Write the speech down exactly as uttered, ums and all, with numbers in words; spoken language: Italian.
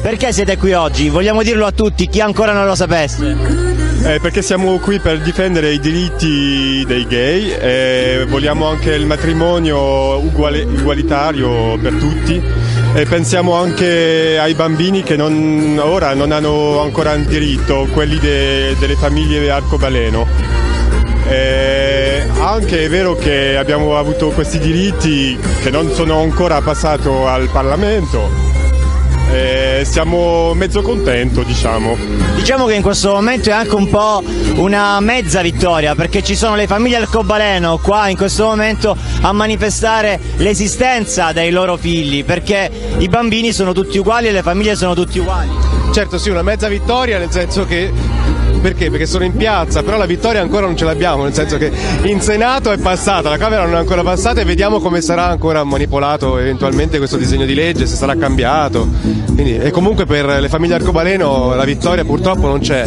Perché siete qui oggi? Vogliamo dirlo a tutti, chi ancora non lo sapesse. Eh, perché siamo qui per difendere i diritti dei gay e vogliamo anche il matrimonio uguale, ugualitario per tutti e pensiamo anche ai bambini che non, ora non hanno ancora un diritto, quelli de, delle famiglie arcobaleno. Eh, anche è vero che abbiamo avuto questi diritti che non sono ancora passati al Parlamento. Eh, siamo mezzo contento, diciamo. Diciamo che in questo momento è anche un po' una mezza vittoria, perché ci sono le famiglie arcobaleno qua in questo momento a manifestare l'esistenza dei loro figli, perché i bambini sono tutti uguali e le famiglie sono tutti uguali. Certo, sì, una mezza vittoria, nel senso che perché? Perché sono in piazza, però la vittoria ancora non ce l'abbiamo, nel senso che in Senato è passata, la Camera non è ancora passata e vediamo come sarà ancora manipolato eventualmente questo disegno di legge, se sarà cambiato. Quindi, e comunque per le famiglie arcobaleno la vittoria purtroppo non c'è.